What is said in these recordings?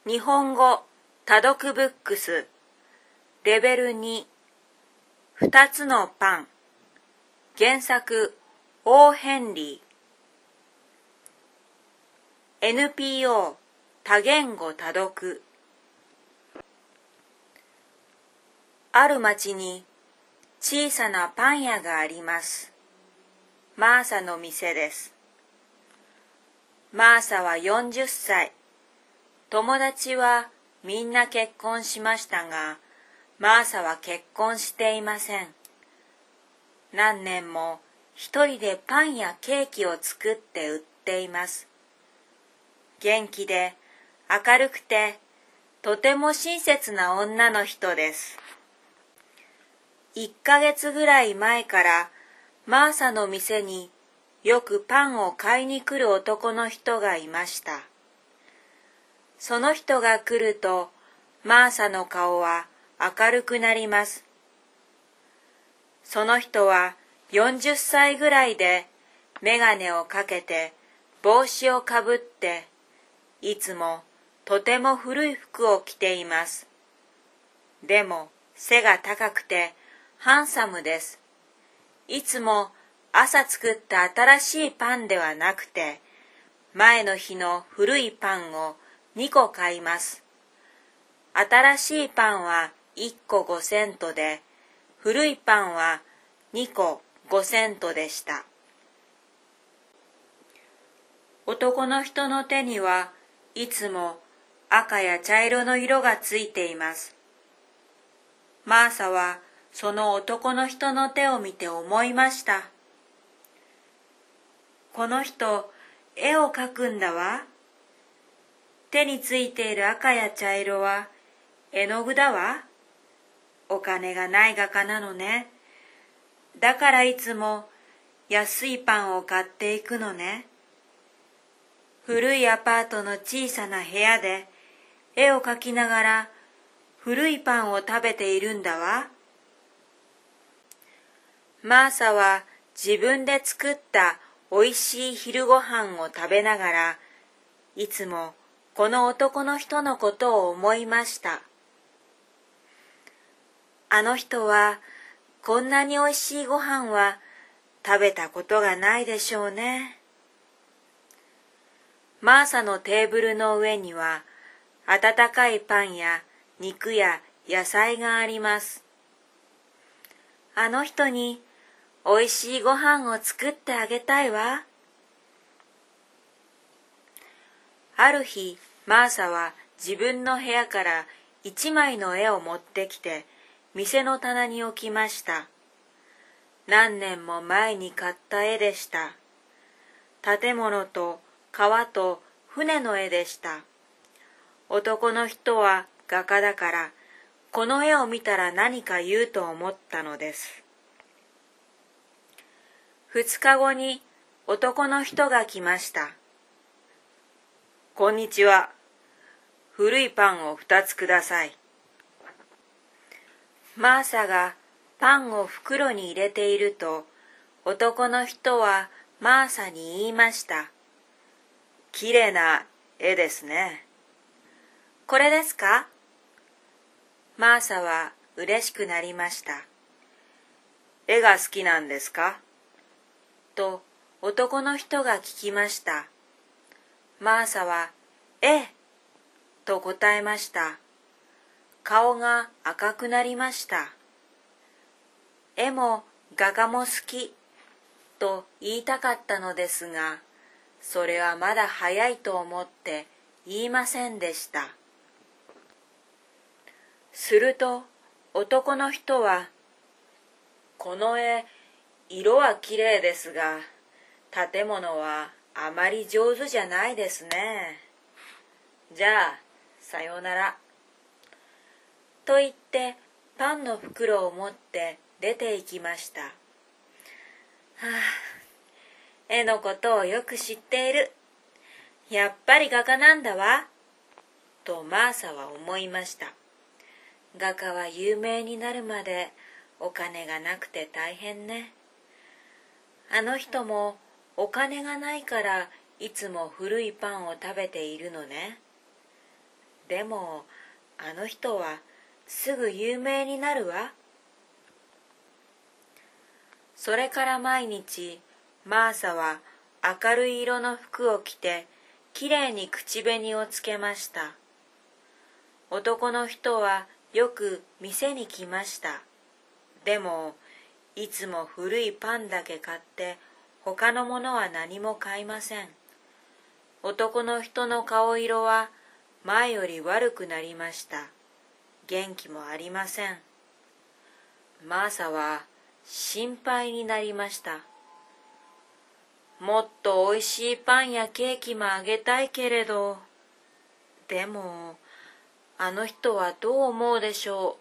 日本語多読ブックスレベル2二つのパン原作オー・ヘンリー NPO 多言語多読ある町に小さなパン屋があります。マーサの店です。マーサは40歳。友達はみんな結婚しましたが、マーサは結婚していません。何年も一人でパンやケーキを作って売っています。元気で明るくてとても親切な女の人です。1ヶ月ぐらい前からマーサの店によくパンを買いに来る男の人がいました。その人が来ると、マーサの顔は明るくなります。その人は40歳ぐらいで、メガネをかけて、帽子をかぶって、いつもとても古い服を着ています。でも背が高くてハンサムです。いつも朝作った新しいパンではなくて、前の日の古いパンを2個買います。新しいパンは1個5セントで、古いパンは2個5セントでした。男の人の手にはいつも赤や茶色の色がついています。マーサはその男の人の手を見て思いました。この人、絵を描くんだわ。手についている赤や茶色は絵の具だわ。お金がない画家なのね。だからいつも安いパンを買っていくのね。古いアパートの小さな部屋で絵を描きながら古いパンを食べているんだわ。マーサは自分で作ったおいしい昼ごはんを食べながら、いつもこの男の人のことを思いました。あの人はこんなにおいしいごはんは食べたことがないでしょうね。マーサのテーブルの上には温かいパンや肉や野菜があります。あの人においしいご飯を作ってあげたいわ。ある日、マーサは自分の部屋から一枚の絵を持ってきて、店の棚に置きました。何年も前に買った絵でした。建物と川と船の絵でした。男の人は画家だから、この絵を見たら何か言うと思ったのです。2日後に男の人が来ました。こんにちは。古いパンを2つください。マーサがパンを袋に入れていると、男の人はマーサに言いました。きれいな絵ですね。これですか？マーサは嬉しくなりました。絵が好きなんですか？と男の人が聞きました。マーサは、ええ、と答えました。顔が赤くなりました。絵も画家も好き、と言いたかったのですが、それはまだ早いと思って言いませんでした。すると男の人は、この絵、色はきれいですが、建物はあまり上手じゃないですね。じゃあ、さようなら。と言ってパンの袋を持って出て行きました。はあ、絵のことをよく知っている。やっぱり画家なんだわ。とマーサは思いました。画家は有名になるまでお金がなくて大変ね。あの人もお金がないからいつも古いパンを食べているのね。 でもあの人はすぐ有名になるわ。それから毎日マーサは明るい色の服を着てきれいに口紅をつけました。男の人はよく店に来ました。でもいつも古いパンだけ買って他のものは何も買いません。男の人の顔色は前より悪くなりました。元気もありません。マーサは心配になりました。もっとおいしいパンやケーキもあげたいけれど、でもあの人はどう思うでしょ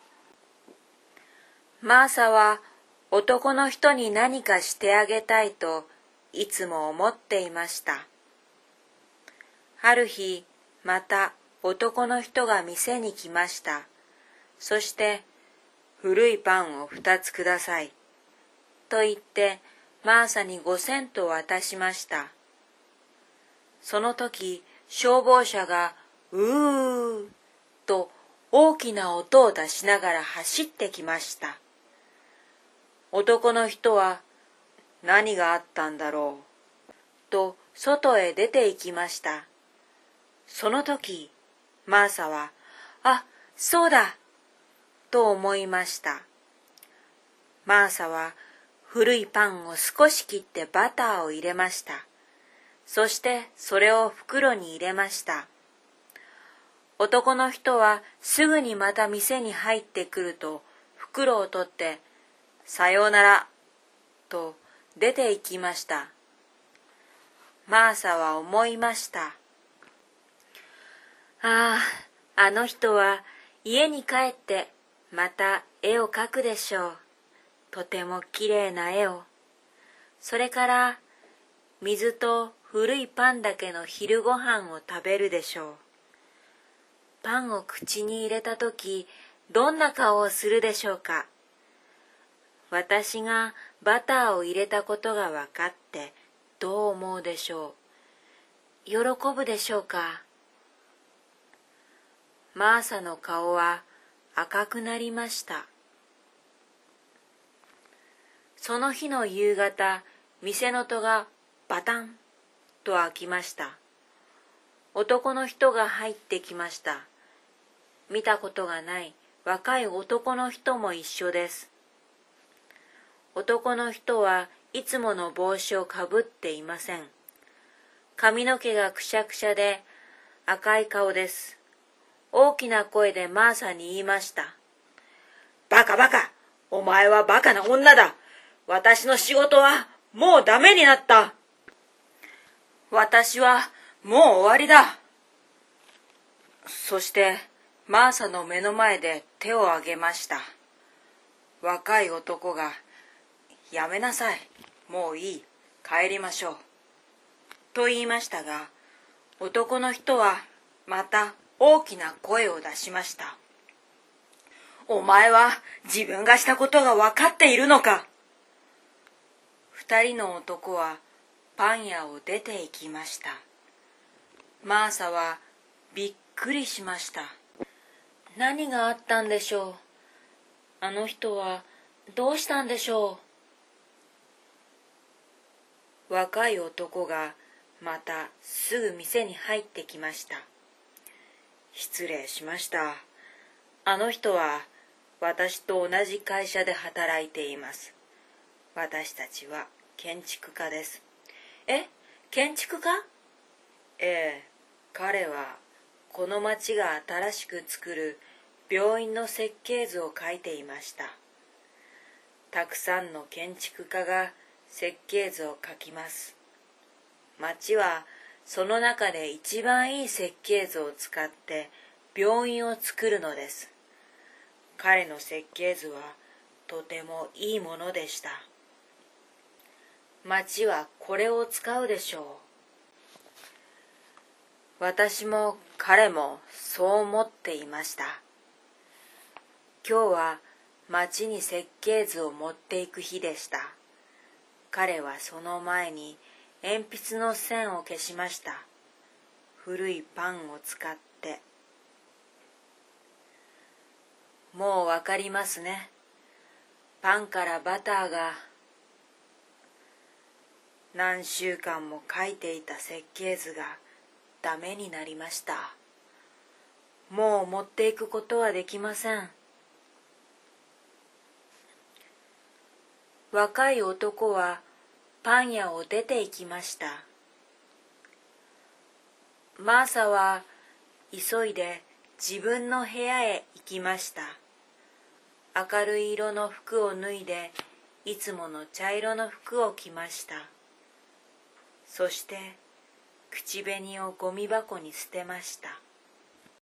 う。マーサは男の人に何かしてあげたいといつも思っていました。ある日、また男の人が店に来ました。そして、古いパンを2つください。と言って、マーサに5セントを渡しました。その時、消防車がうーと大きな音を出しながら走ってきました。男の人は何があったんだろうと外へ出て行きました。その時、マーサは、あ、そうだと思いました。マーサは古いパンを少し切ってバターを入れました。そしてそれを袋に入れました。男の人はすぐにまた店に入ってくると袋を取ってさようならと出て行きました。マーサは思いました。ああ、あの人は家に帰ってまた絵を描くでしょう。とてもきれいな絵を。それから水と古いパンだけの昼ごはんを食べるでしょう。パンを口に入れたとき、どんな顔をするでしょうか。私がバターを入れたことが分かってどう思うでしょう。喜ぶでしょうか。マーサの顔は赤くなりました。その日の夕方、店の戸がバタンと開きました。男の人が入ってきました。見たことがない若い男の人も一緒です。男の人はいつもの帽子をかぶっていません。髪の毛がくしゃくしゃで赤い顔です。大きな声でマーサに言いました。バカバカ、お前はバカな女だ。私の仕事はもうダメになった。私はもう終わりだ。そしてマーサの目の前で手を挙げました。若い男が、やめなさい、もういい、帰りましょう。と言いましたが、男の人はまた大きな声を出しました。お前は自分がしたことが分かっているのか。二人の男はパン屋を出て行きました。マーサはびっくりしました。何があったんでしょう。あの人はどうしたんでしょう。若い男がまたすぐ店に入ってきました。失礼しました。あの人は私と同じ会社で働いています。私たちは建築家です。え、建築家？ええ、彼はこの町が新しく作る病院の設計図を描いていました。たくさんの建築家が設計図を描きます。町はその中で一番いい設計図を使って病院を作るのです。彼の設計図はとてもいいものでした。町はこれを使うでしょう。私も彼もそう思っていました。今日は町に設計図を持っていく日でした。彼はその前に鉛筆の線を消しました。古いパンを使ってもうわかりますね。パンからバターが。何週間も描いていた設計図がダメになりました。もう持っていくことはできません。若い男はパン屋を出て行きました。マーサは急いで自分の部屋へ行きました。明るい色の服を脱いで、いつもの茶色の服を着ました。そして口紅をゴミ箱に捨てました。